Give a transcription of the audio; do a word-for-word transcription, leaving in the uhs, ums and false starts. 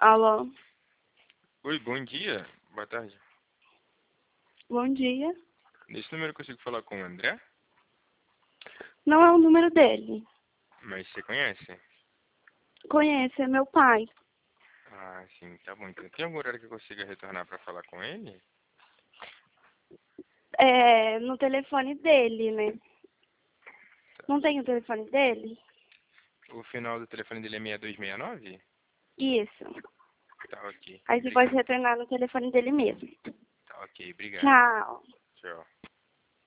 Alô? Oi, bom dia. Boa tarde. Bom dia. Nesse número eu consigo falar com o André? Não é o número dele. Mas você conhece? Conhece, é meu pai. Ah, sim, tá bom. Então tem algum horário que eu consiga retornar pra falar com ele? É, no telefone dele, né? Não tem o telefone dele? O final do telefone dele é seis dois seis nove? Isso. Tá ok. Aí você pode Obrigado. retornar no telefone dele mesmo. Tá ok, obrigado. Tchau. Tchau.